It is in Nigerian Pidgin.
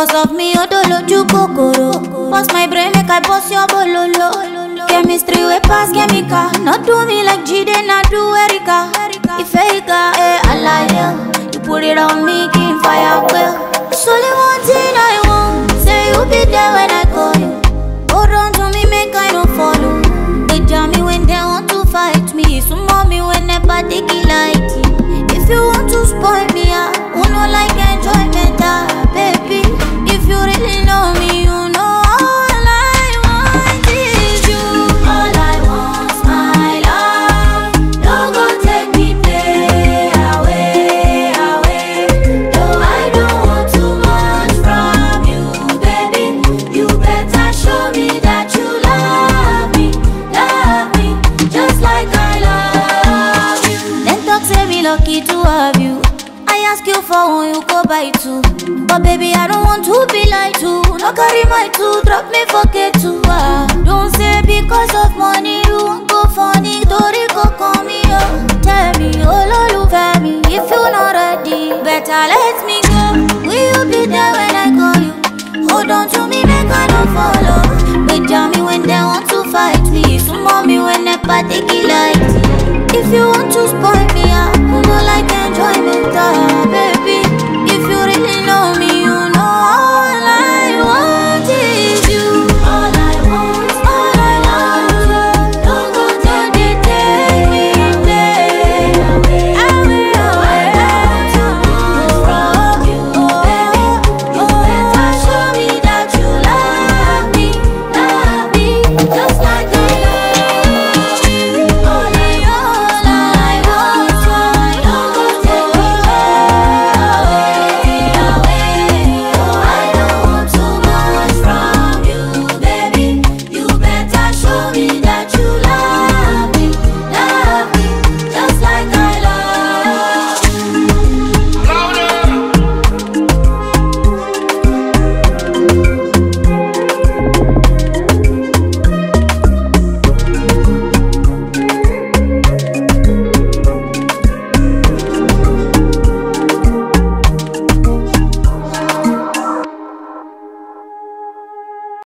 Cause of me, odoloju kokoro. Bust my brain, make I bust your bololo. Chemistry we pass chemical. Not do me like Jide, not do Erica. If Erica, I like you. You put it on me, keep fire well. It's only one thing I want. Say you be there when I call you. Hold on to me, make I don't follow. They jam me when they want to fight me. So mommy when they party light. If you want to spoil me, I wanna like enjoyment, baby. If you really know me, you know all I want is you. All I want's my love. Don't go take me play away, away. No, I don't want too much from you, baby. You better show me that you love me, just like I love you. Then talk say me lucky to have you. I ask you for one, you go buy two. But baby, I don't want to be like you. No carry my two, drop me forget to. Don't say because of money you won't go funny. Tori go call me up. Tell me, oh Lord, you feel me. If you're not ready, better let me go. Will you be there when I call you? Hold on to me, make I don't follow. They jam me when they want to fight me. So mommy when they party light. If you want to spoil